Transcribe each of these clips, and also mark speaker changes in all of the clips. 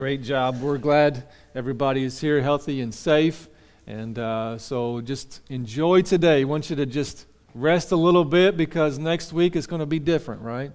Speaker 1: Great job. We're glad everybody is here healthy and safe. And so just enjoy today. I want you to just rest a little bit because next week is going to be different, right?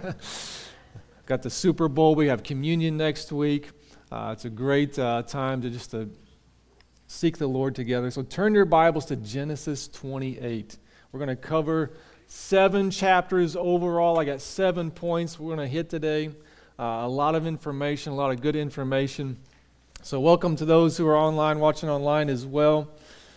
Speaker 1: Got the Super Bowl. We have communion next week. It's a great time to seek the Lord together. So turn your Bibles to Genesis 28. We're going to cover 7 chapters overall. I got 7 points we're going to hit today. A lot of information, a lot of good information. So welcome to those who are online, watching online as well.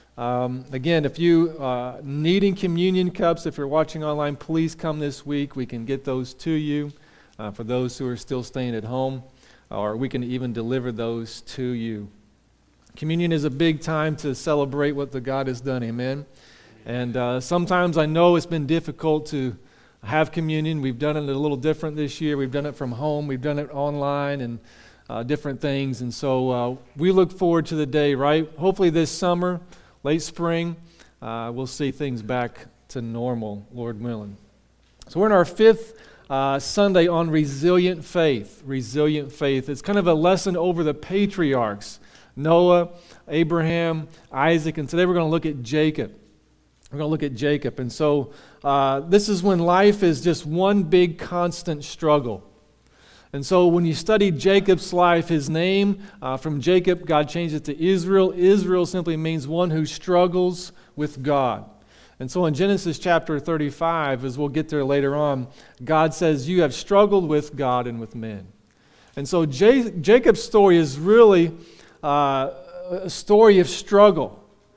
Speaker 1: Again, if you needing communion cups, if you're watching online, please come this week. We can get those to you for those who are still staying at home, or we can even deliver those to you. Communion is a big time to celebrate what the God has done, amen? And sometimes I know it's been difficult to have communion. We've done it a little different this year. We've done it from home. We've done it online and different things. And so we look forward to the day, right? Hopefully this summer, late spring, we'll see things back to normal, Lord willing. So we're in our 5th Sunday on resilient faith. Resilient faith. It's kind of a lesson over the patriarchs, Noah, Abraham, Isaac, and today we're going to look at Jacob. We're going to look at Jacob. And so this is when life is just one big constant struggle. And so when you study Jacob's life, his name from Jacob, God changed it to Israel. Israel simply means one who struggles with God. And so in Genesis chapter 35, as we'll get there later on, God says, you have struggled with God and with men. And so Jacob's story is really a story of struggle.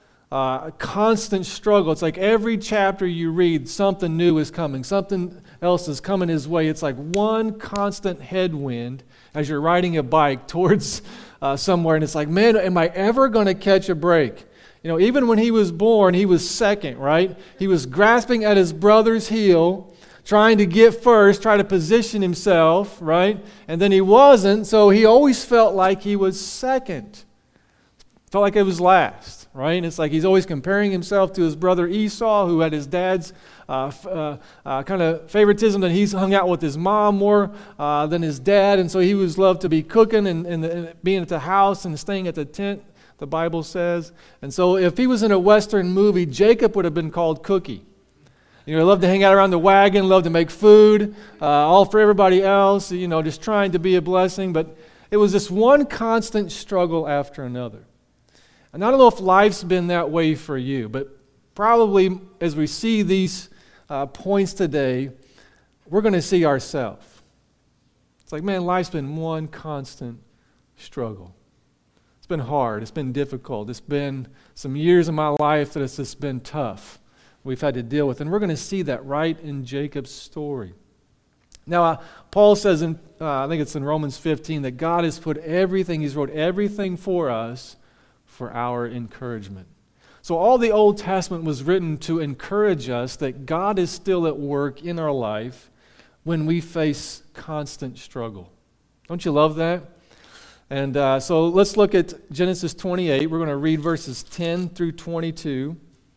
Speaker 1: A constant struggle. It's like every chapter you read, something new is coming. Something else is coming his way. It's like one constant headwind as you're riding a bike towards somewhere. And it's like, man, am I ever going to catch a break? You know, even when he was born, he was second, right? He was grasping at his brother's heel, trying to get first, try to position himself, right? And then he wasn't, so he always felt like he was second. Felt like it was last. Right? And it's like he's always comparing himself to his brother Esau, who had his dad's kind of favoritism, that he's hung out with his mom more than his dad. And so he was loved to be cooking and being at the house and staying at the tent, the Bible says. And so if he was in a Western movie, Jacob would have been called Cookie. You know, he loved to hang out around the wagon, loved to make food, all for everybody else, you know, just trying to be a blessing. But it was this one constant struggle after another. And I don't know if life's been that way for you, but probably as we see these points today, we're going to see ourselves. It's like, man, life's been one constant struggle. It's been hard. It's been difficult. It's been some years of my life that it's just been tough. We've had to deal with. And we're going to see that right in Jacob's story. Now, Paul says, I think it's in Romans 15, that God has put everything, He's wrote everything for us for our encouragement. So all the Old Testament was written to encourage us that God is still at work in our life when we face constant struggle. Don't you love that? And so let's look at Genesis 28. We're going to read verses 10 through 22.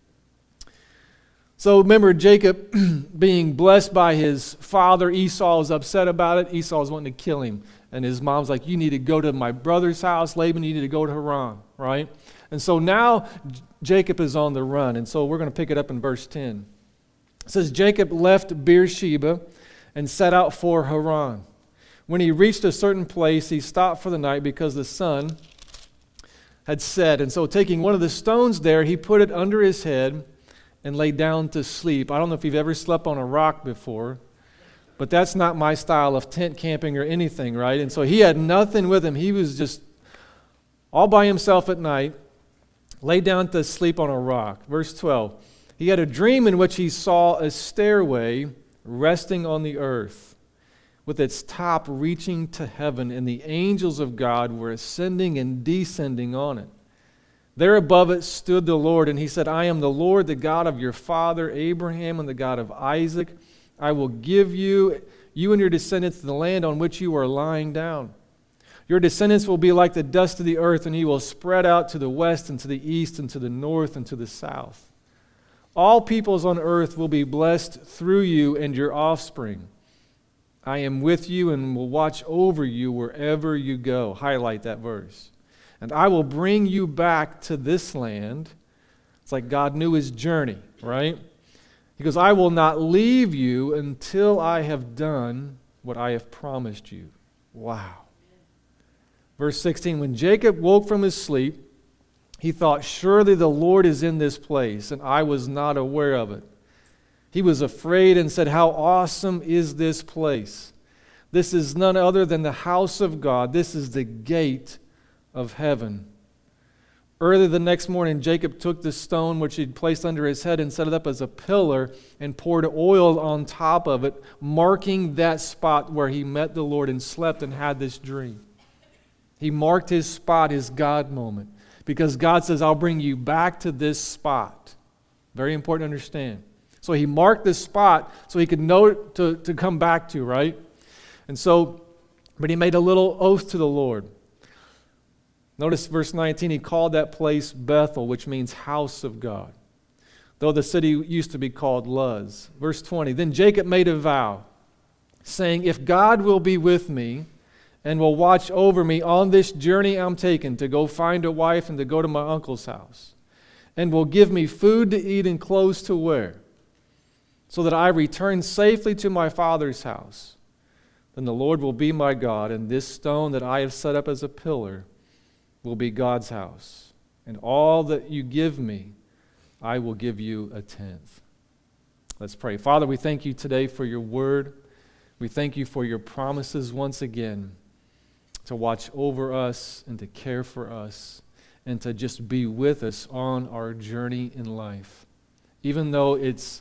Speaker 1: So remember, Jacob being blessed by his father, Esau is upset about it. Esau is wanting to kill him. And his mom's like, you need to go to my brother's house. Laban, you need to go to Haran, right? And so now Jacob is on the run. And so we're going to pick it up in verse 10. It says, Jacob left Beersheba and set out for Haran. When he reached a certain place, he stopped for the night because the sun had set. And so taking one of the stones there, he put it under his head and lay down to sleep. I don't know if you've ever slept on a rock before, but that's not my style of tent camping or anything, right? And so he had nothing with him. He was just all by himself at night, lay down to sleep on a rock. Verse 12, he had a dream in which he saw a stairway resting on the earth, with its top reaching to heaven, and the angels of God were ascending and descending on it. There above it stood the Lord, and he said, I am the Lord, the God of your father Abraham and the God of Isaac. I will give you and your descendants the land on which you are lying down. Your descendants will be like the dust of the earth, and he will spread out to the west and to the east and to the north and to the south. All peoples on earth will be blessed through you and your offspring. I am with you and will watch over you wherever you go. Highlight that verse. And I will bring you back to this land. It's like God knew his journey, right? He goes, I will not leave you until I have done what I have promised you. Wow. Verse 16, when Jacob woke from his sleep, he thought, surely the Lord is in this place, and I was not aware of it. He was afraid and said, how awesome is this place? This is none other than the house of God. This is the gate of heaven. Early the next morning, Jacob took the stone which he'd placed under his head and set it up as a pillar and poured oil on top of it, marking that spot where he met the Lord and slept and had this dream. He marked his spot, his God moment, because God says, I'll bring you back to this spot. Very important to understand. So he marked this spot so he could know to come back to, right? And so, but he made a little oath to the Lord. Notice verse 19, he called that place Bethel, which means house of God, though the city used to be called Luz. Verse 20, then Jacob made a vow, saying, if God will be with me and will watch over me on this journey I'm taking to go find a wife and to go to my uncle's house, and will give me food to eat and clothes to wear, so that I return safely to my father's house, then the Lord will be my God, and this stone that I have set up as a pillar will be God's house. And all that you give me, I will give you a tenth. Let's pray. Father, we thank you today for your word. We thank you for your promises once again to watch over us and to care for us and to just be with us on our journey in life. Even though it's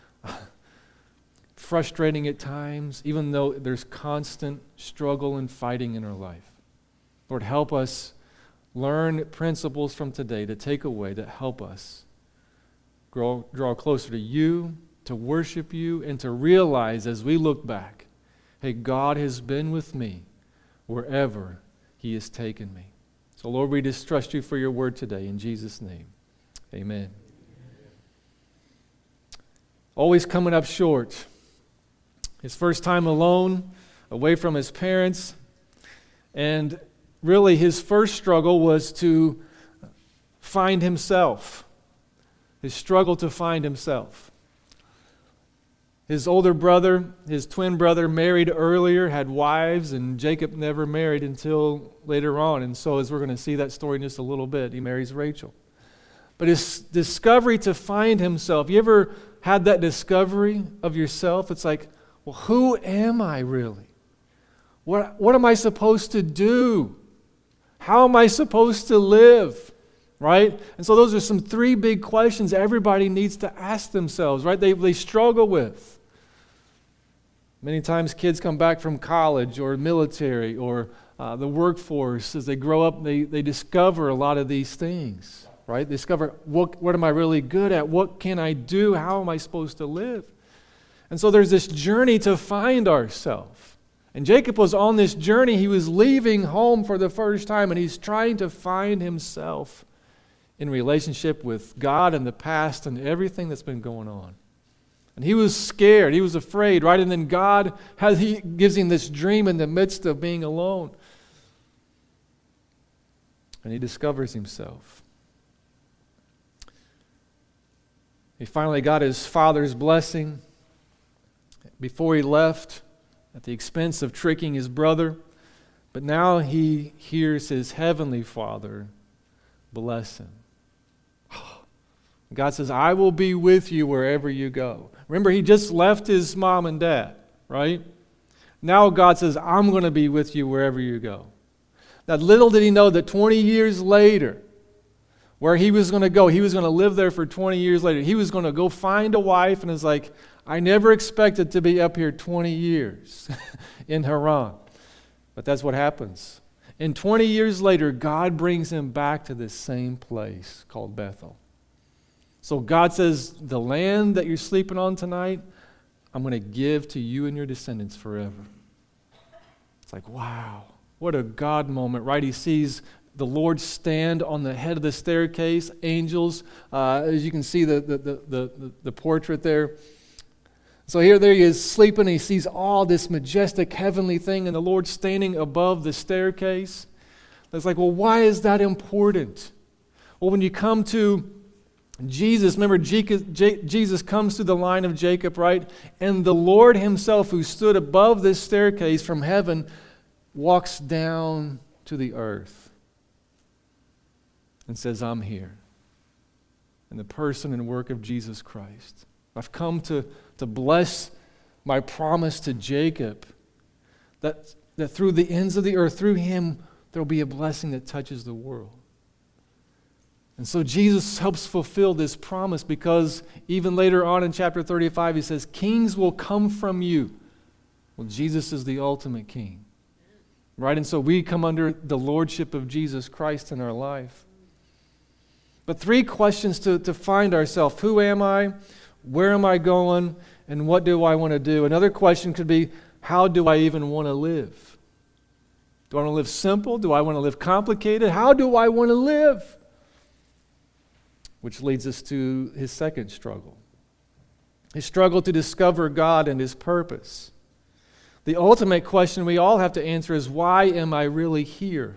Speaker 1: frustrating at times, even though there's constant struggle and fighting in our life. Lord, help us learn principles from today to take away that help us draw closer to you, to worship you, and to realize as we look back, hey, God has been with me wherever he has taken me. So Lord, we just trust you for your word today. In Jesus' name, amen. Always coming up short. His first time alone, away from his parents, and really his first struggle was to find himself. His struggle to find himself. His older brother, his twin brother, married earlier, had wives, and Jacob never married until later on. And so as we're going to see that story in just a little bit, he marries Rachel. But his discovery to find himself, you ever had that discovery of yourself? It's like, well, who am I really? What am I supposed to do? How am I supposed to live? Right? And so those are some three big questions everybody needs to ask themselves, right? They struggle with. Many times kids come back from college or military or the workforce. As they grow up, they discover a lot of these things, right? They discover, what am I really good at? What can I do? How am I supposed to live? And so there's this journey to find ourselves. And Jacob was on this journey. He was leaving home for the first time, and he's trying to find himself in relationship with God and the past and everything that's been going on. And he was scared. He was afraid, right? And then God he gives him this dream in the midst of being alone. And he discovers himself. He finally got his father's blessing before he left, at the expense of tricking his brother. But now he hears his heavenly Father bless him. God says, I will be with you wherever you go. Remember, he just left his mom and dad, right? Now God says, I'm going to be with you wherever you go. Now, little did he know that 20 years later, where he was going to go, he was going to live there for 20 years later. He was going to go find a wife, and it's like, I never expected to be up here 20 years in Haran. But that's what happens. And 20 years later, God brings him back to this same place called Bethel. So God says, the land that you're sleeping on tonight, I'm going to give to you and your descendants forever. It's like, wow, what a God moment, right? He sees the Lord stand on the head of the staircase, angels, as you can see the portrait there. So here there he is sleeping, and he sees all this majestic heavenly thing, and the Lord standing above the staircase. It's like, well, why is that important? Well, when you come to Jesus, remember Jesus comes through the line of Jacob, right? And the Lord himself, who stood above this staircase from heaven, walks down to the earth and says, I'm here. In the person and work of Jesus Christ. I've come to bless my promise to Jacob that through the ends of the earth, through him, there will be a blessing that touches the world. And so Jesus helps fulfill this promise, because even later on in chapter 35, he says, kings will come from you. Well, Jesus is the ultimate king. Right? And so we come under the lordship of Jesus Christ in our life. But 3 questions to find ourselves. Who am I? Where am I going? And what do I want to do? Another question could be, how do I even want to live? Do I want to live simple? Do I want to live complicated? How do I want to live? Which leads us to his second struggle. His struggle to discover God and his purpose. The ultimate question we all have to answer is, why am I really here?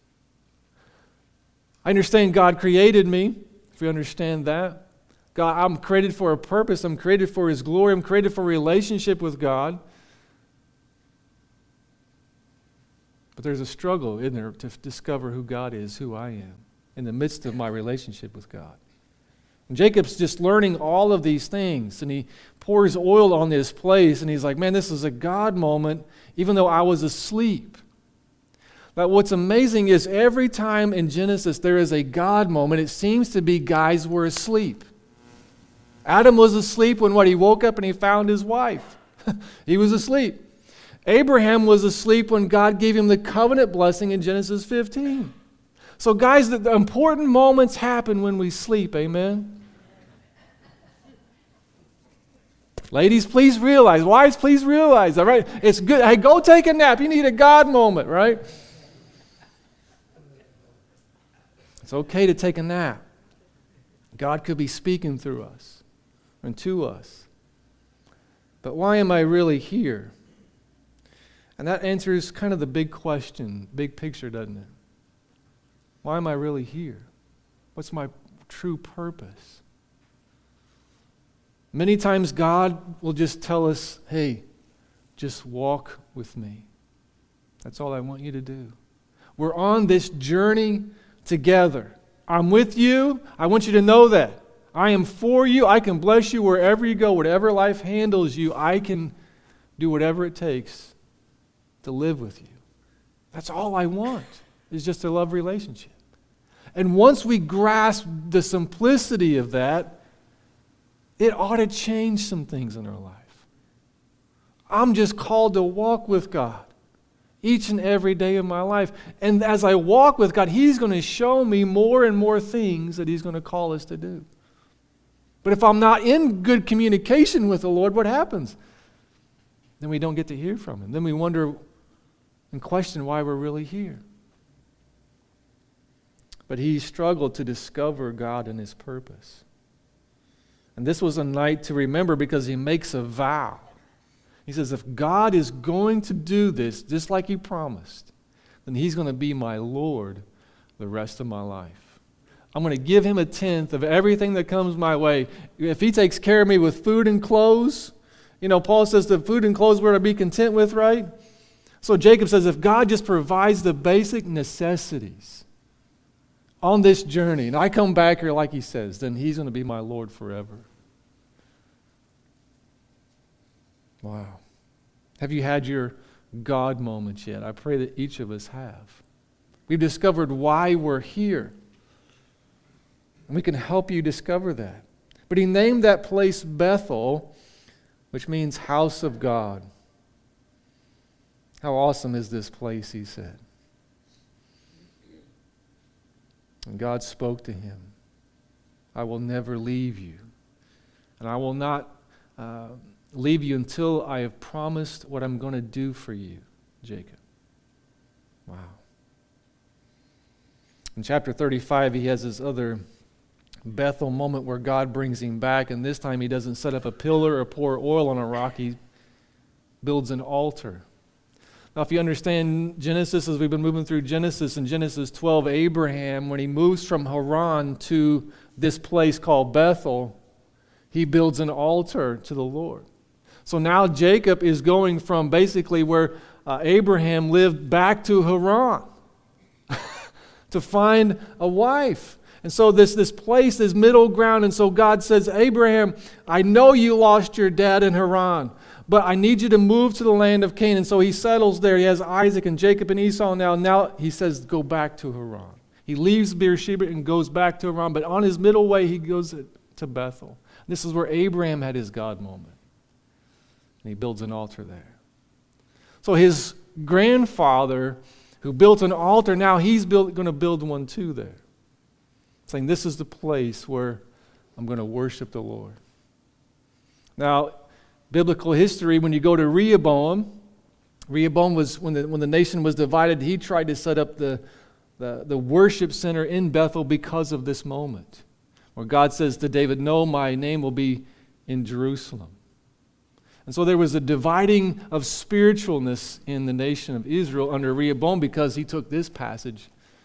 Speaker 1: I understand God created me, if we understand that. God, I'm created for a purpose. I'm created for his glory. I'm created for a relationship with God. But there's a struggle, isn't there, to discover who God is, who I am, in the midst of my relationship with God. And Jacob's just learning all of these things, and he pours oil on this place, and he's like, man, this is a God moment, even though I was asleep. But what's amazing is every time in Genesis there is a God moment, it seems to be guys were asleep. Adam was asleep when he woke up and he found his wife. He was asleep. Abraham was asleep when God gave him the covenant blessing in Genesis 15. So guys, the important moments happen when we sleep, amen? Ladies, please realize. Wives, please realize, all right? It's good. Hey, go take a nap. You need a God moment, right? It's okay to take a nap. God could be speaking through us and to us. But why am I really here? And that answers kind of the big question, big picture, doesn't it? Why am I really here? What's my true purpose? Many times God will just tell us, hey, just walk with me. That's all I want you to do. We're on this journey together. I'm with you. I want you to know that. I am for you. I can bless you wherever you go. Whatever life handles you, I can do whatever it takes to live with you. That's all I want, is just a love relationship. And once we grasp the simplicity of that, it ought to change some things in our life. I'm just called to walk with God each and every day of my life. And as I walk with God, He's going to show me more and more things that He's going to call us to do. But if I'm not in good communication with the Lord, what happens? Then we don't get to hear from Him. Then we wonder and question why we're really here. But he struggled to discover God and His purpose. And this was a night to remember because he makes a vow. He says, if God is going to do this, just like He promised, then He's going to be my Lord the rest of my life. I'm going to give Him a tenth of everything that comes my way. If He takes care of me with food and clothes, Paul says the food and clothes we're to be content with, right? So Jacob says, if God just provides the basic necessities on this journey, and I come back here like he says, then He's going to be my Lord forever. Wow. Have you had your God moments yet? I pray that each of us have. We've discovered why we're here. And we can help you discover that. But he named that place Bethel, which means house of God. How awesome is this place, he said. And God spoke to him. I will never leave you. And I will not leave you until I have promised what I'm going to do for you, Jacob. Wow. In chapter 35, he has this other Bethel moment where God brings him back, and this time he doesn't set up a pillar or pour oil on a rock. He builds an altar. Now, if you understand Genesis, as we've been moving through Genesis, in Genesis 12, Abraham, when he moves from Haran to this place called Bethel, he builds an altar to the Lord. So now Jacob is going from basically where Abraham lived back to Haran to find a wife. And so this place is middle ground. And so God says, Abraham, I know you lost your dad in Haran, but I need you to move to the land of Canaan. So he settles there. He has Isaac and Jacob and Esau now. Now he says, go back to Haran. He leaves Beersheba and goes back to Haran. But on his middle way, he goes to Bethel. This is where Abraham had his God moment. And he builds an altar there. So his grandfather, who built an altar, now he's going to build one too there. Saying, this is the place where I'm going to worship the Lord. Now, biblical history, when you go to Rehoboam was, when the nation was divided, he tried to set up the worship center in Bethel because of this moment. Where God says to David, no, my name will be in Jerusalem. And so there was a dividing of spiritualness in the nation of Israel under Rehoboam because he took this passage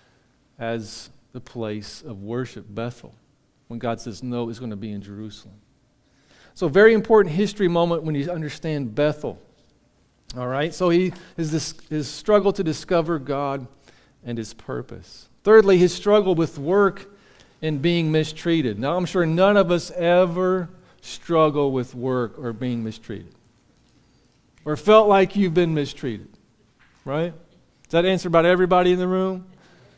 Speaker 1: as the place of worship, Bethel, when God says, no, it's going to be in Jerusalem. So very important history moment when you understand Bethel. All right, so his struggle to discover God and his purpose. Thirdly, his struggle with work and being mistreated. Now, I'm sure none of us ever struggle with work or being mistreated. Or felt like you've been mistreated, right? Does that answer about everybody in the room?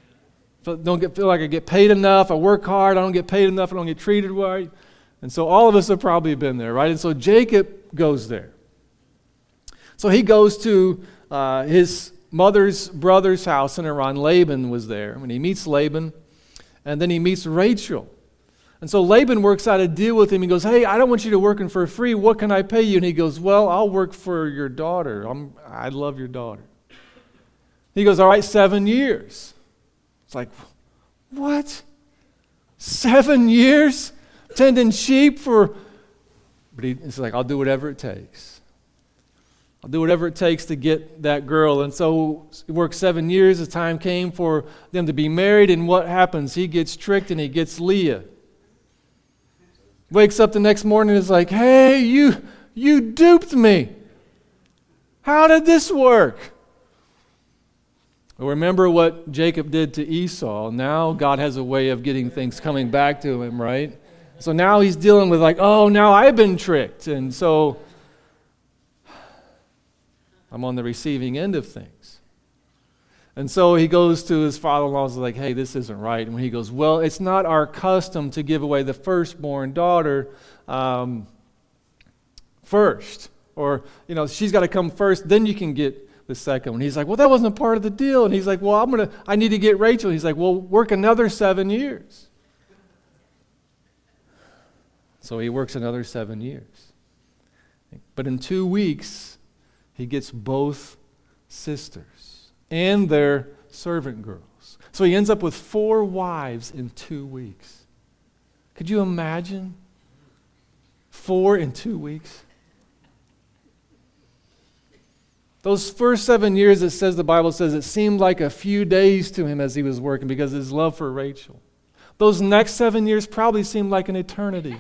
Speaker 1: Feel like I get paid enough, I work hard, I don't get paid enough, I don't get treated right. And so all of us have probably been there, right? And so Jacob goes there. So he goes to his mother's brother's house in Haran. Laban was there. And he meets Laban, and then he meets Rachel. And so Laban works out a deal with him. He goes, hey, I don't want you to work for free. What can I pay you? And he goes, well, I'll work for your daughter. I love your daughter. He goes, all right, 7 years. It's like, what? 7 years? Tending sheep for... But he's like, I'll do whatever it takes. I'll do whatever it takes to get that girl. And so he worked 7 years. The time came for them to be married. And what happens? He gets tricked and he gets Leah. Wakes up the next morning and is like, hey, you duped me. How did this work? Well, remember what Jacob did to Esau. Now God has a way of getting things coming back to him, right? So now he's dealing with like, oh, now I've been tricked. And so I'm on the receiving end of things. And so he goes to his father-in-law and is like, hey, this isn't right. And when he goes, well, it's not our custom to give away the firstborn daughter first. Or, she's got to come first, then you can get the second one. He's like, well, that wasn't a part of the deal. And he's like, well, I need to get Rachel. He's like, well, work another 7 years. So he works another 7 years. But in 2 weeks, he gets both sisters and their servant girls. So he ends up with 4 wives in 2 weeks. Could you imagine? 4 in 2 weeks? Those first 7 years, the Bible says, it seemed like a few days to him as he was working because of his love for Rachel. Those next 7 years probably seemed like an eternity.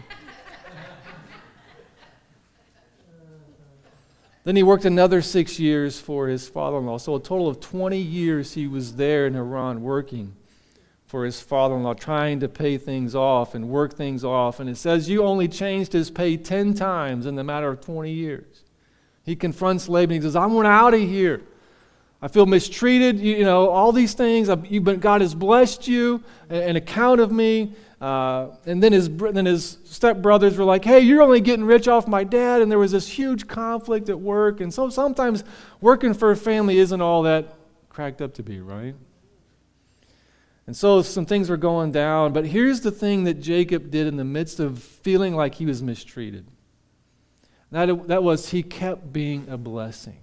Speaker 1: Then he worked another 6 years for his father-in-law. So a total of 20 years he was there in Haran working for his father-in-law, trying to pay things off and work things off. And it says you only changed his pay 10 times in the matter of 20 years. He confronts Laban. He says, I want out of here. I feel mistreated. All these things. God has blessed you, an account of me. And then his stepbrothers were like, hey, you're only getting rich off my dad. And there was this huge conflict at work. And so sometimes working for a family isn't all that cracked up to be, right? And so some things were going down. But here's the thing that Jacob did in the midst of feeling like he was mistreated. That was he kept being a blessing.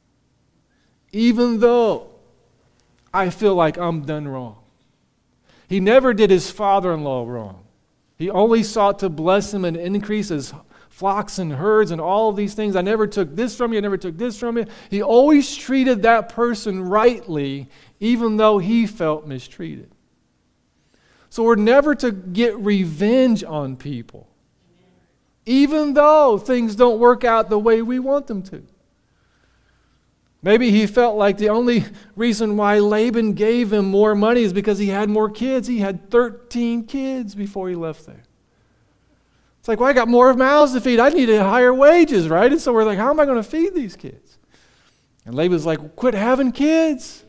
Speaker 1: Even though I feel like I'm done wrong. He never did his father-in-law wrong. He only sought to bless him and increase his flocks and herds and all of these things. I never took this from you, I never took this from you. He always treated that person rightly, even though he felt mistreated. So we're never to get revenge on people, even though things don't work out the way we want them to. Maybe he felt like the only reason why Laban gave him more money is because he had more kids. He had 13 kids before he left there. It's like, well, I got more mouths to feed. I need higher wages, right? And so we're like, how am I going to feed these kids? And Laban's like, quit having kids.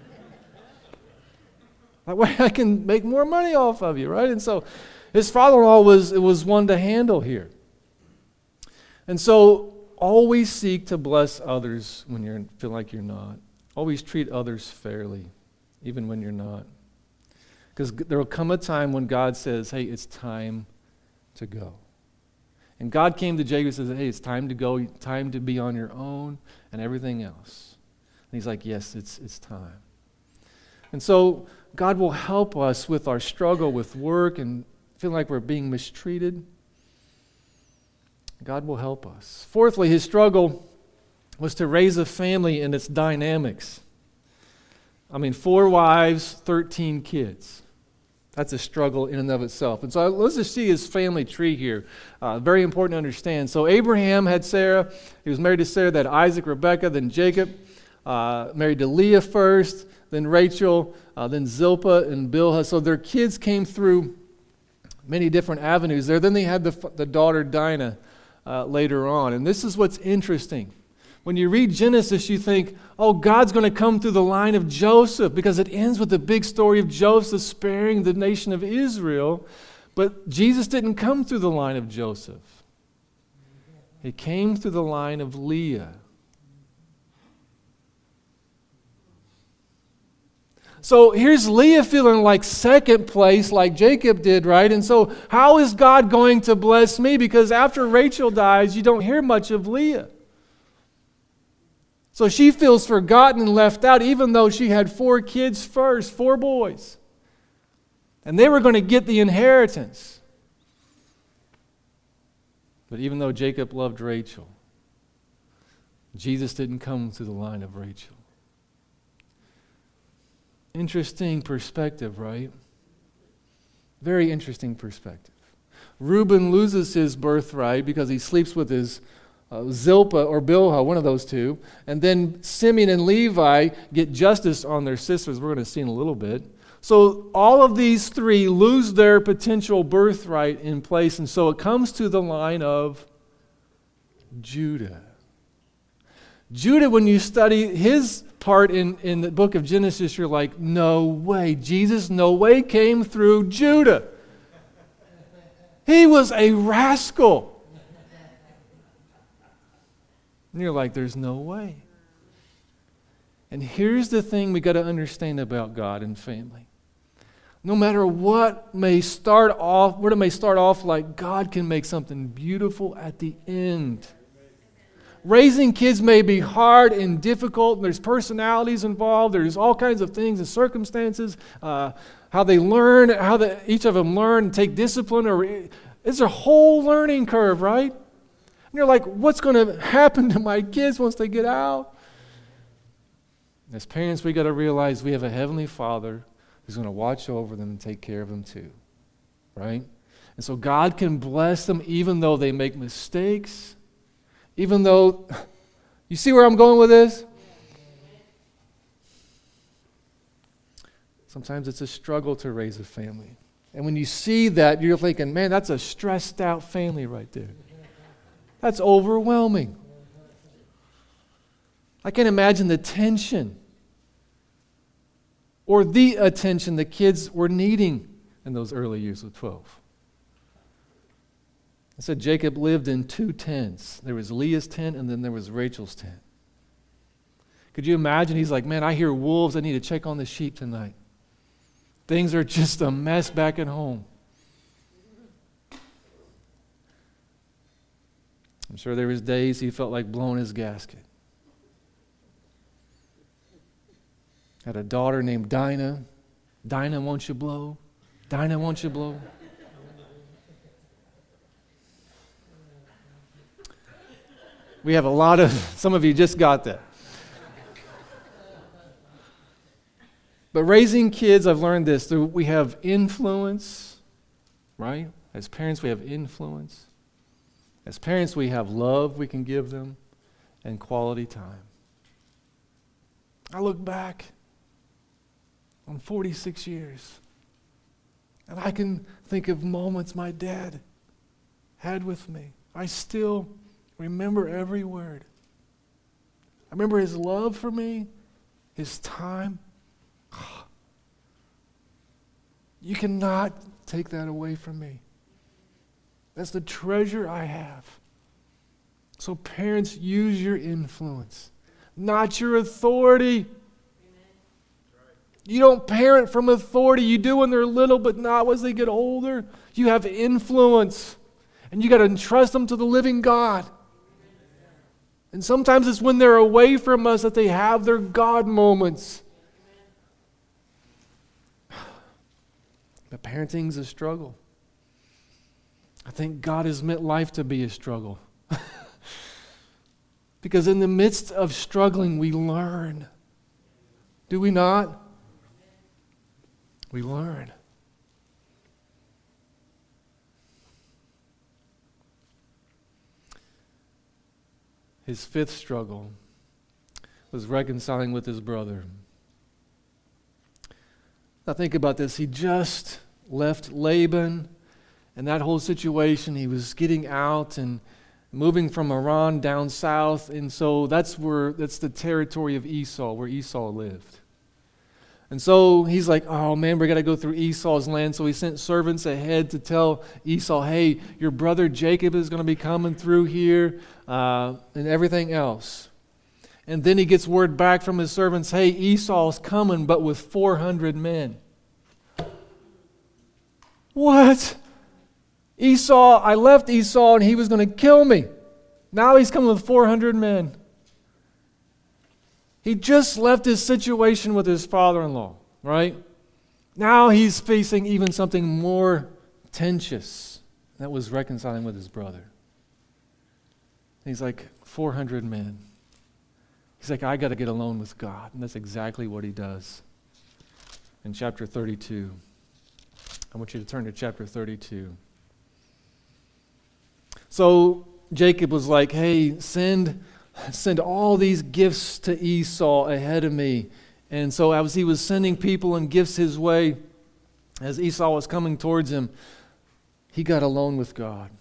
Speaker 1: That way I can make more money off of you, right? And so his father-in-law was one to handle here. And so always seek to bless others when you feel like you're not. Always treat others fairly, even when you're not. Because there will come a time when God says, hey, it's time to go. And God came to Jacob and says, hey, it's time to go, time to be on your own and everything else. And he's like, yes, it's time. And so God will help us with our struggle with work and feeling like we're being mistreated. God will help us. Fourthly, his struggle was to raise a family in its dynamics. 4 wives, 13 kids. That's a struggle in and of itself. And so let's just see his family tree here. Very important to understand. So Abraham had Sarah. He was married to Sarah, then Isaac, Rebekah, then Jacob. Married to Leah first, then Rachel, then Zilpah and Bilhah. So their kids came through many different avenues there. Then they had the daughter Dinah later on. And this is what's interesting. When you read Genesis, you think, oh, God's going to come through the line of Joseph because it ends with the big story of Joseph sparing the nation of Israel. But Jesus didn't come through the line of Joseph. He came through the line of Leah. So here's Leah feeling like second place like Jacob did, right? And so how is God going to bless me? Because after Rachel dies, you don't hear much of Leah. So she feels forgotten and left out, even though she had 4 kids first, 4 boys. And they were going to get the inheritance. But even though Jacob loved Rachel, Jesus didn't come through the line of Rachel. Interesting perspective, right? Very interesting perspective. Reuben loses his birthright because he sleeps with his Zilpah or Bilhah, one of those two. And then Simeon and Levi get justice on their sisters. We're going to see in a little bit. So all of these 3 lose their potential birthright in place. And so it comes to the line of Judah. Judah, when you study his part in the book of Genesis, you're like, no way. Jesus, no way, came through Judah. He was a rascal. And you're like, there's no way. And here's the thing we got to understand about God and family. No matter what it may start off like, God can make something beautiful at the end. Raising kids may be hard and difficult, and there's personalities involved, there's all kinds of things and circumstances, how they learn, each of them learn and take discipline. It's a whole learning curve, right? And you're like, what's going to happen to my kids once they get out? As parents, we got to realize we have a Heavenly Father who's going to watch over them and take care of them too, right? And so God can bless them even though they make mistakes, even though, you see where I'm going with this? Sometimes it's a struggle to raise a family. And when you see that, you're thinking, man, that's a stressed out family right there. That's overwhelming. I can imagine the tension or the attention the kids were needing in those early years of 12. I said Jacob lived in 2 tents. There was Leah's tent and then there was Rachel's tent. Could you imagine? He's like, man, I hear wolves. I need to check on the sheep tonight. Things are just a mess back at home. I'm sure there was days he felt like blowing his gasket. Had a daughter named Dinah. Dinah, won't you blow? Dinah, won't you blow? We have a lot of, some of you just got that. But raising kids, I've learned this. We have influence, right? As parents, we have influence. As parents, we have love we can give them and quality time. I look back on 46 years, and I can think of moments my dad had with me. I still remember every word. I remember his love for me, his time. You cannot take that away from me. That's the treasure I have. So parents, use your influence, not your authority. You don't parent from authority. You do when they're little, but not as they get older. You have influence, and you got to entrust them to the living God. And sometimes it's when they're away from us that they have their God moments. But parenting's a struggle. I think God has meant life to be a struggle. Because in the midst of struggling, we learn. Do we not? We learn. His fifth struggle was reconciling with his brother. Now think about this. He just left Laban and that whole situation. He was getting out and moving from Haran down south. And so that's the territory of Esau, where Esau lived. And so he's like, oh man, we got to go through Esau's land. So he sent servants ahead to tell Esau, hey, your brother Jacob is going to be coming through here and everything else. And then he gets word back from his servants, hey, Esau's coming, but with 400 men. What? Esau, I left Esau and he was going to kill me. Now he's coming with 400 men. He just left his situation with his father-in-law, right? Now he's facing even something more tenuous. That was reconciling with his brother. He's like, 400 men. He's like, I got to get alone with God. And that's exactly what he does. In chapter 32. I want you to turn to chapter 32. So Jacob was like, hey, send all these gifts to Esau ahead of me. And so as he was sending people and gifts his way, as Esau was coming towards him, he got alone with God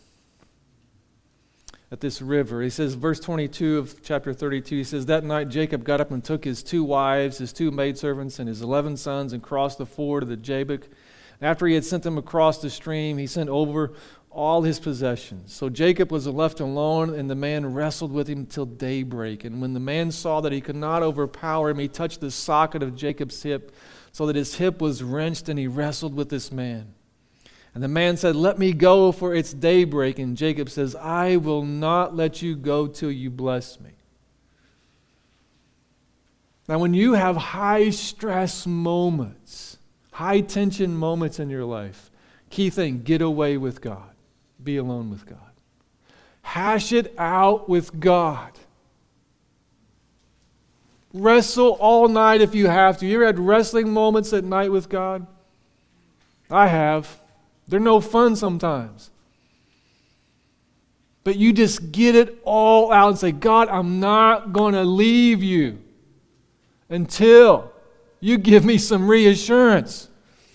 Speaker 1: at this river. He says, verse 22 of chapter 32, he says, that night Jacob got up and took his 2 wives, his 2 maidservants, and his 11 sons and crossed the ford of the Jabbok. After he had sent them across the stream, he sent over all his possessions. So Jacob was left alone, and the man wrestled with him till daybreak. And when the man saw that he could not overpower him, he touched the socket of Jacob's hip, so that his hip was wrenched, and he wrestled with this man. And the man said, let me go, for it's daybreak. And Jacob says, I will not let you go till you bless me. Now, when you have high stress moments, high tension moments in your life, key thing, get away with God. Be alone with God. Hash it out with God. Wrestle all night if you have to. You ever had wrestling moments at night with God? I have. They're no fun sometimes. But you just get it all out and say, God, I'm not going to leave you until you give me some reassurance.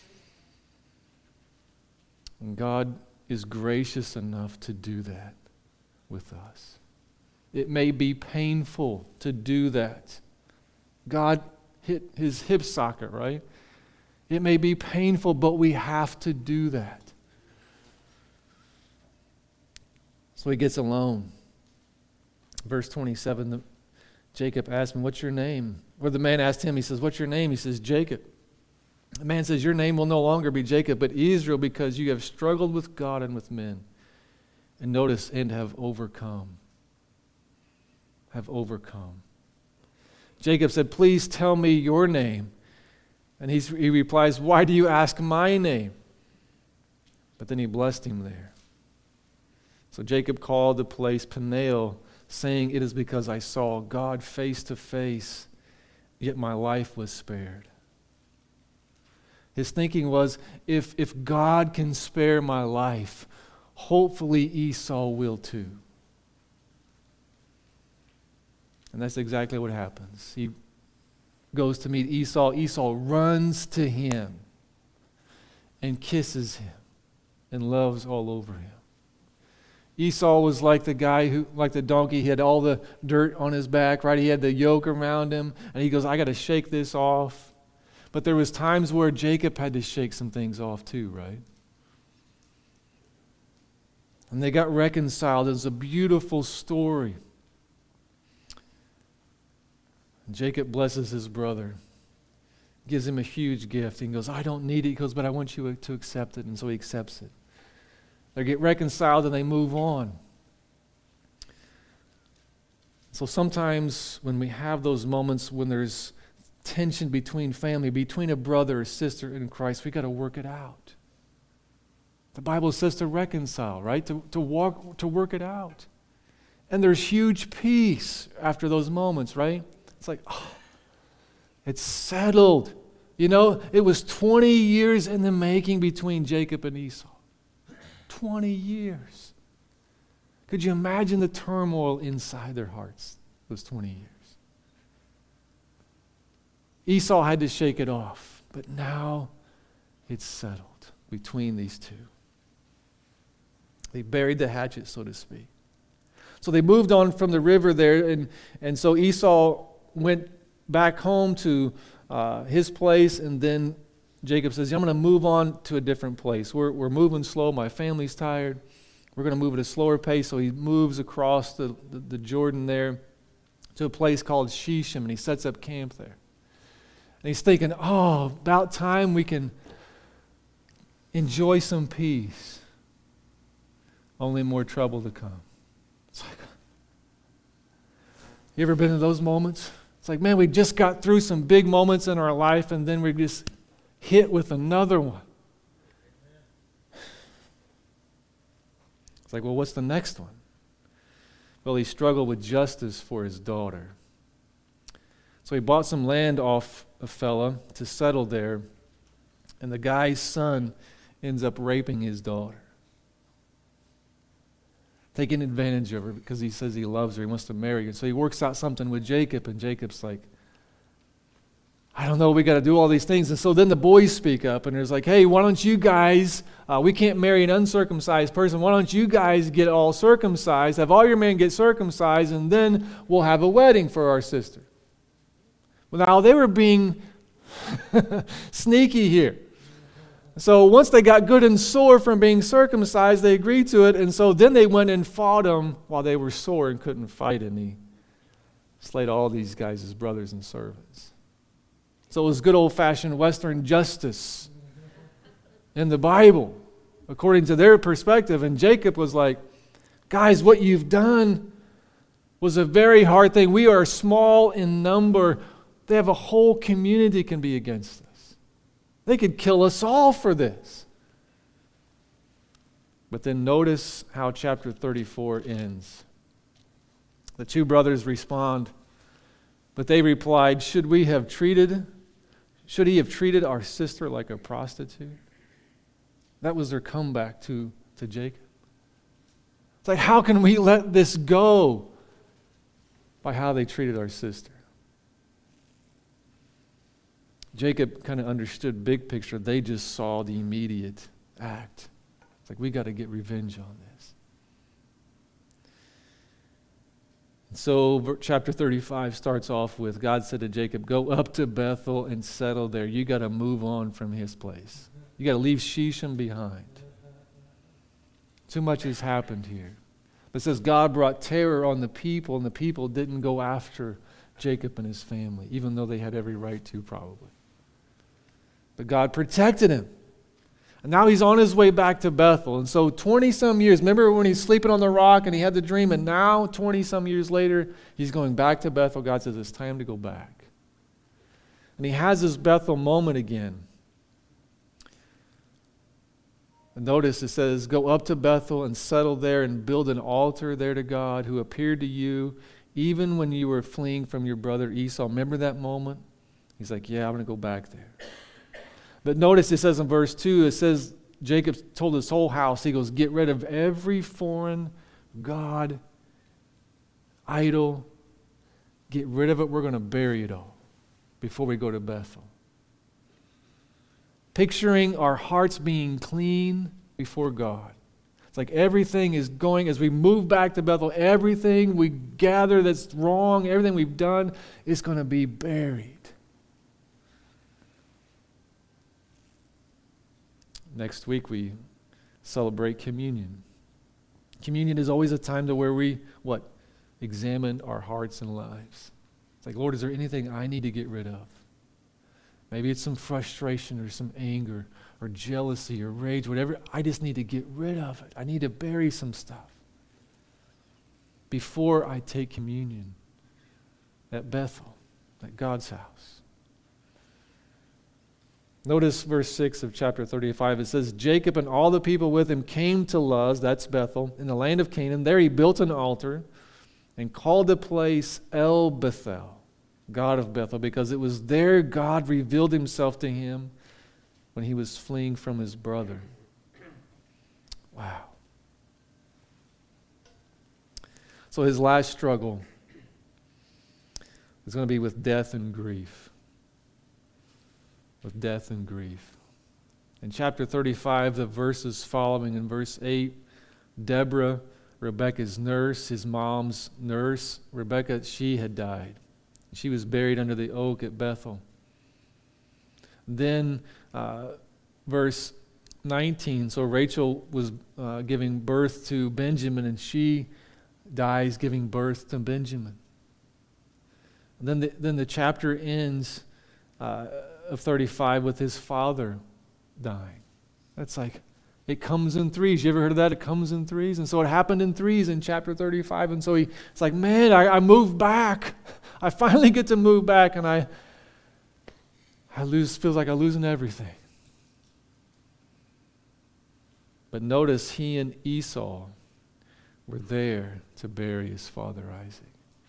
Speaker 1: And God is gracious enough to do that with us. It may be painful to do that. God hit his hip socket, right? It may be painful, but we have to do that. So he gets alone. Verse 27, Jacob asked him, what's your name? Or the man asked him, he says, what's your name? He says, Jacob. The man says, your name will no longer be Jacob, but Israel, because you have struggled with God and with men. And notice, and have overcome. Have overcome. Jacob said, please tell me your name. And he replies, why do you ask my name? But then he blessed him there. So Jacob called the place Peniel, saying, "It is because I saw God face to face, yet my life was spared." His thinking was, if God can spare my life, hopefully Esau will too. And that's exactly what happens. He goes to meet Esau. Esau runs to him and kisses him and loves all over him. Esau was like the guy who, like the donkey, he had all the dirt on his back, right? He had the yoke around him, and he goes, "I got to shake this off." But there was times where Jacob had to shake some things off too, right? And they got reconciled. It was a beautiful story. Jacob blesses his brother, gives him a huge gift. He goes, "I don't need it." He goes, "But I want you to accept it." And so he accepts it. They get reconciled and they move on. So sometimes when we have those moments when there's tension between family, between a brother or sister in Christ, we got to work it out. The Bible says to reconcile, right? To work it out. And there's huge peace after those moments, right? It's like, oh, it's settled. You know, it was 20 years in the making between Jacob and Esau. 20 years. Could you imagine the turmoil inside their hearts those 20 years? Esau had to shake it off, but now it's settled between these two. They buried the hatchet, so to speak. So they moved on from the river there, and so Esau went back home to his place, and then Jacob says, "I'm going to move on to a different place. We're moving slow. My family's tired. We're going to move at a slower pace." So he moves across the Jordan there to a place called Shechem, and he sets up camp there. And he's thinking, oh, about time we can enjoy some peace. Only more trouble to come. It's like, you ever been in those moments? It's like, man, we just got through some big moments in our life, and then we're just hit with another one. It's like, well, what's the next one? Well, he struggled with justice for his daughter. So he bought some land off a fella to settle there, and the guy's son ends up raping his daughter, taking advantage of her because he says he loves her, he wants to marry her. So he works out something with Jacob, and Jacob's like, I don't know, we got to do all these things. And so then the boys speak up, and there's like, hey, why don't you guys, we can't marry an uncircumcised person, why don't you guys get all circumcised, have all your men get circumcised, and then we'll have a wedding for our sister. Well, now they were being sneaky here. So once they got good and sore from being circumcised, they agreed to it, and so then they went and fought him while they were sore and couldn't fight, and he slayed all these guys as brothers and servants. So it was good old-fashioned Western justice in the Bible, according to their perspective. And Jacob was like, guys, what you've done was a very hard thing. We are small in number. They have a whole community can be against us. They could kill us all for this. But then notice how chapter 34 ends. The two brothers respond, but they replied, should he have treated our sister like a prostitute? That was their comeback to Jacob. It's like, how can we let this go? By how they treated our sister. Jacob kind of understood big picture. They just saw the immediate act. It's like, we got to get revenge on this. And so chapter 35 starts off with, God said to Jacob, go up to Bethel and settle there. You got to move on from his place. You got to leave Shechem behind. Too much has happened here. But it says God brought terror on the people, and the people didn't go after Jacob and his family, even though they had every right to, probably. But God protected him. And now he's on his way back to Bethel. And so 20-some years, remember when he's sleeping on the rock and he had the dream, and now 20-some years later, he's going back to Bethel. God says, it's time to go back. And he has this Bethel moment again. And notice it says, go up to Bethel and settle there and build an altar there to God who appeared to you even when you were fleeing from your brother Esau. Remember that moment? He's like, yeah, I'm going to go back there. But notice it says in verse 2, it says, Jacob told his whole house, he goes, get rid of every foreign god, idol. Get rid of it. We're going to bury it all before we go to Bethel. Picturing our hearts being clean before God. It's like everything is going, as we move back to Bethel, everything we gather that's wrong, everything we've done is going to be buried. Next week we celebrate communion. Communion is always a time to where we, examine our hearts and lives. It's like, Lord, is there anything I need to get rid of? Maybe it's some frustration or some anger or jealousy or rage, whatever. I just need to get rid of it. I need to bury some stuff before I take communion at Bethel, at God's house. Notice verse 6 of chapter 35. It says, Jacob and all the people with him came to Luz, that's Bethel, in the land of Canaan. There he built an altar and called the place El Bethel, God of Bethel, because it was there God revealed himself to him when he was fleeing from his brother. Wow. So his last struggle is going to be with death and grief. With death and grief. In chapter 35, the verses following, in verse 8, Deborah, Rebekah's nurse, his mom's nurse, Rebekah, she had died. She was buried under the oak at Bethel. Then, verse 19, so Rachel was giving birth to Benjamin, and she dies giving birth to Benjamin. And then the chapter ends of 35 with his father dying. That's like, it comes in threes. You ever heard of that? It comes in threes. And so it happened in threes in chapter 35. And so it's like, man, I moved back. I finally get to move back, and I feels like I'm losing everything. But notice he and Esau were there to bury his father Isaac.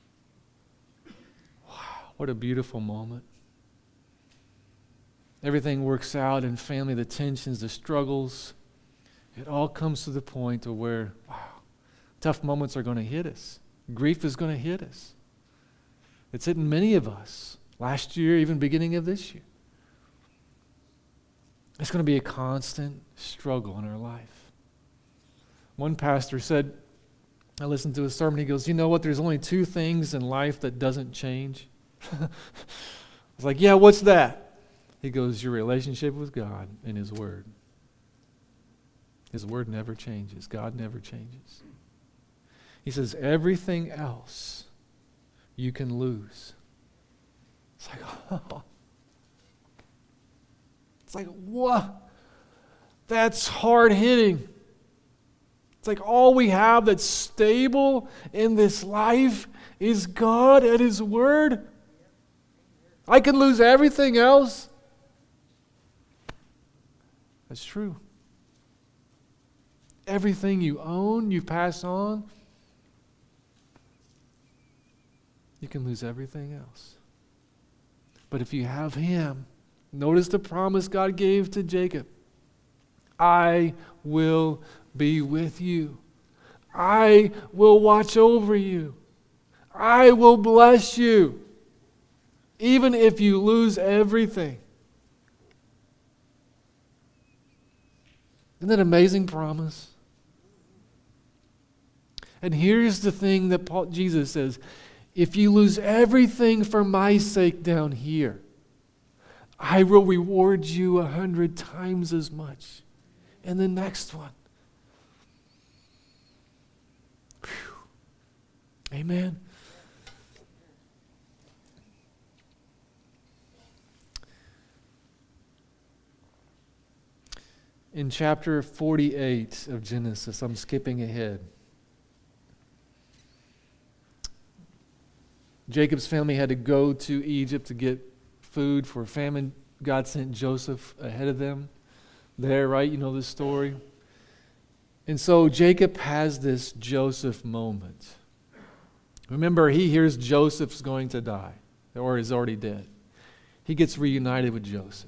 Speaker 1: Wow, what a beautiful moment. Everything works out in family, the tensions, the struggles. It all comes to the point of where, tough moments are going to hit us. Grief is going to hit us. It's hitting many of us. Last year, even beginning of this year. It's going to be a constant struggle in our life. One pastor said, I listened to a sermon, he goes, you know what, there's only two things in life that doesn't change. I was like, yeah, what's that? He goes, your relationship with God and His Word. His Word never changes. God never changes. He says, everything else you can lose. It's like, oh. It's like, what? That's hard hitting. It's like all we have that's stable in this life is God and His Word. I can lose everything else. That's true. Everything you own, you pass on, you can lose everything else. But if you have Him, notice the promise God gave to Jacob. I will be with you. I will watch over you. I will bless you. Even if you lose everything. Isn't that an amazing promise? And here's the thing that Jesus says, if you lose everything for my sake down here, I will reward you 100 times as much in the next one. Whew. Amen. In chapter 48 of Genesis, I'm skipping ahead. Jacob's family had to go to Egypt to get food for famine. God sent Joseph ahead of them there, right? You know this story. And so Jacob has this Joseph moment. Remember, he hears Joseph's going to die, or is already dead. He gets reunited with Joseph.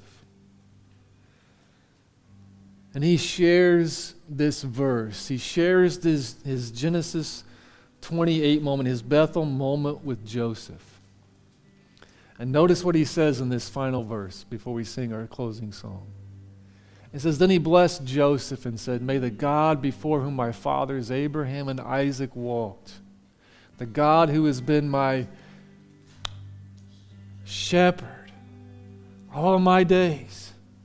Speaker 1: And he shares this verse. He shares his Genesis 28 moment, his Bethel moment with Joseph. And notice what he says in this final verse before we sing our closing song. It says, "Then he blessed Joseph and said, 'May the God before whom my fathers Abraham and Isaac walked, the God who has been my shepherd all my days.'"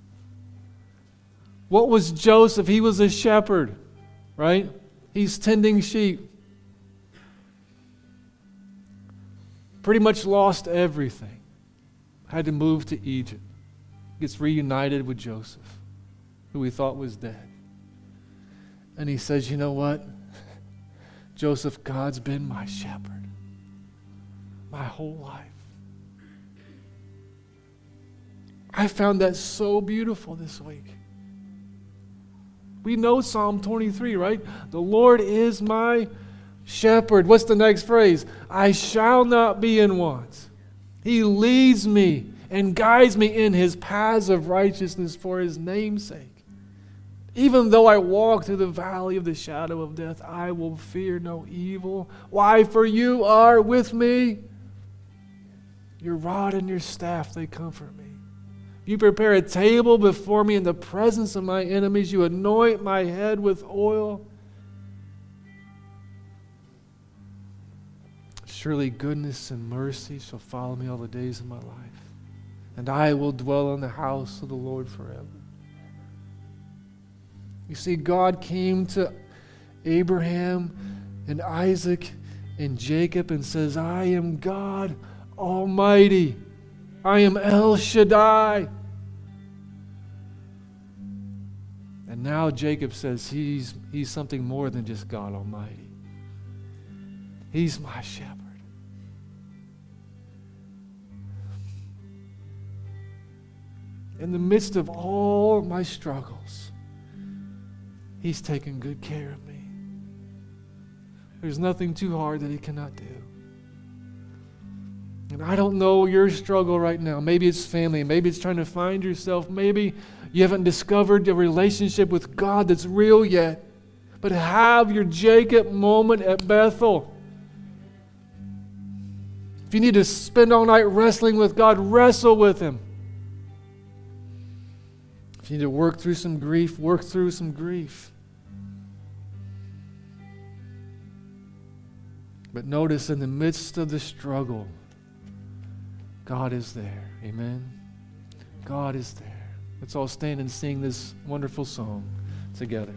Speaker 1: What was Joseph? He was a shepherd, right? He's tending sheep. Pretty much lost everything. Had to move to Egypt. Gets reunited with Joseph, who he thought was dead. And he says, "You know what? Joseph, God's been my shepherd my whole life." I found that so beautiful this week. We know Psalm 23, right? The Lord is my shepherd. What's the next phrase? I shall not be in want. He leads me and guides me in His paths of righteousness for His name's sake. Even though I walk through the valley of the shadow of death, I will fear no evil. Why? For you are with me. Your rod and your staff, they comfort me. You prepare a table before me in the presence of my enemies. You anoint my head with oil. Surely goodness and mercy shall follow me all the days of my life, and I will dwell in the house of the Lord forever. You see, God came to Abraham and Isaac and Jacob and says, "I am God Almighty. I am El Shaddai." And now Jacob says he's something more than just God Almighty. He's my shepherd. In the midst of all my struggles, He's taken good care of me. There's nothing too hard that He cannot do. And I don't know your struggle right now. Maybe it's family. Maybe it's trying to find yourself. Maybe you haven't discovered a relationship with God that's real yet. But have your Jacob moment at Bethel. If you need to spend all night wrestling with God, wrestle with Him. If you need to work through some grief, work through some grief. But notice, in the midst of the struggle, God is there. Amen? God is there. Let's all stand and sing this wonderful song together.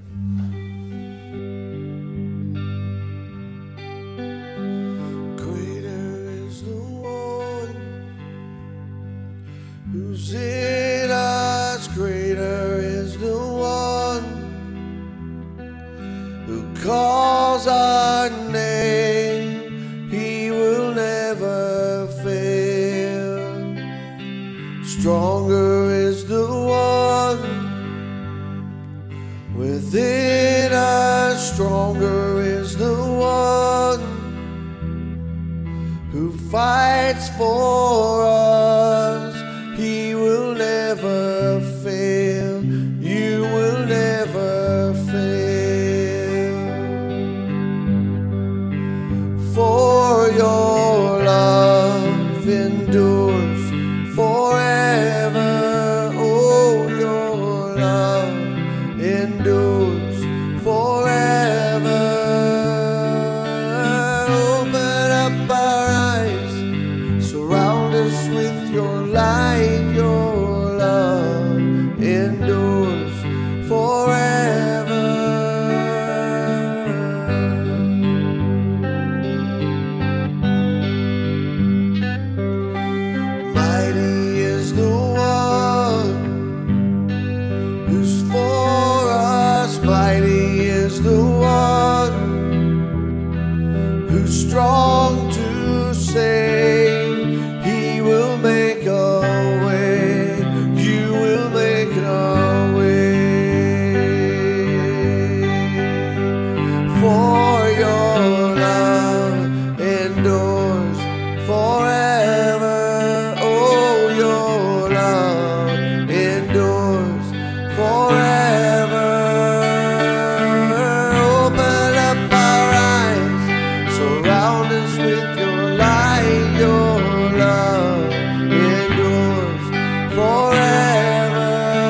Speaker 2: Greater is the one who's in us. Greater is the one who calls our name. He will never fail. Stronger is the one within us. Stronger is the one who fights for us. He will never fail. You will never fail. For your love endures forever. Oh, your love endures forever. Open up our eyes, surround us with your light. Your love endures forever. Mighty is the one who's for us. Mighty is the one who's strong to save. He will make a way. You will make a way. forever. Open up our eyes, surround us with your light. Your love endures forever.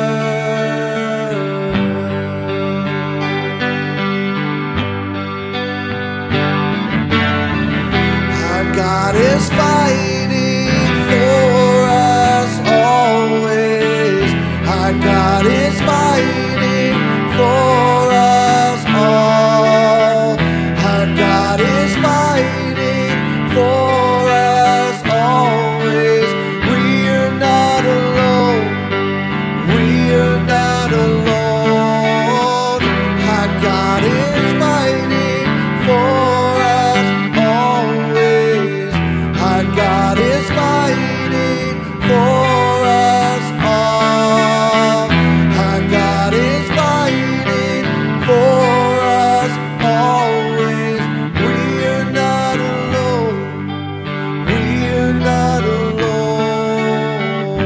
Speaker 2: Our God is fighting for us always. Our God is fighting for us all. Our God is fighting for us always. We are not alone. We are not alone. Our God is fighting for us always. Our God is fighting for us all. Our God is fighting for us always. We are not alone. We are not alone.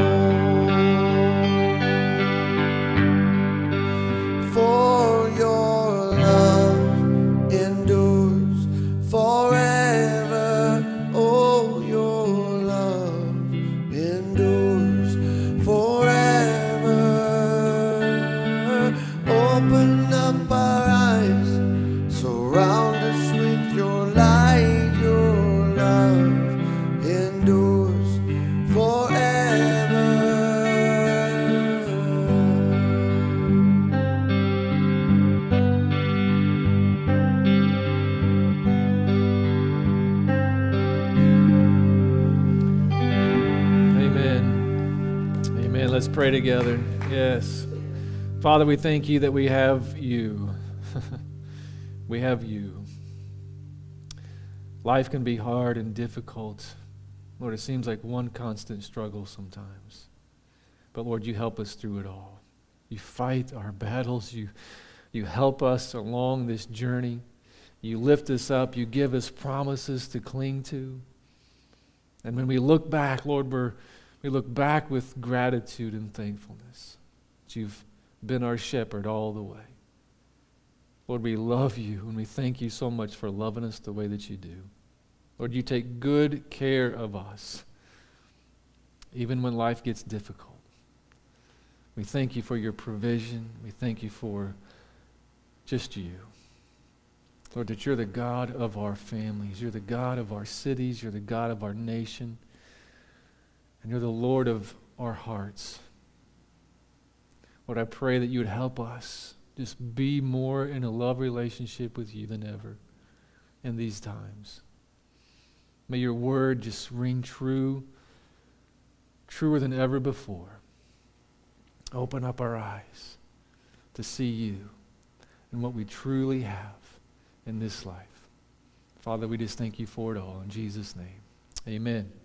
Speaker 2: For your love endures forever. Oh, your love endures forever. Open up our eyes, surround us with your light. Your love endures forever.
Speaker 1: Amen. Amen. Let's pray together. Yes. Father, we thank you that we have you. We have you. Life can be hard and difficult. Lord, it seems like one constant struggle sometimes. But Lord, you help us through it all. You fight our battles. You help us along this journey. You lift us up. You give us promises to cling to. And when we look back, Lord, we look back with gratitude and thankfulness that you've been our shepherd all the way. Lord, we love you and we thank you so much for loving us the way that you do. Lord, you take good care of us, even when life gets difficult. We thank you for your provision. We thank you for just you. Lord, that you're the God of our families. You're the God of our cities. You're the God of our nation. And you're the Lord of our hearts. Lord, I pray that you would help us just be more in a love relationship with you than ever in these times. May your word just ring true, truer than ever before. Open up our eyes to see you and what we truly have in this life. Father, we just thank you for it all. In Jesus' name, amen.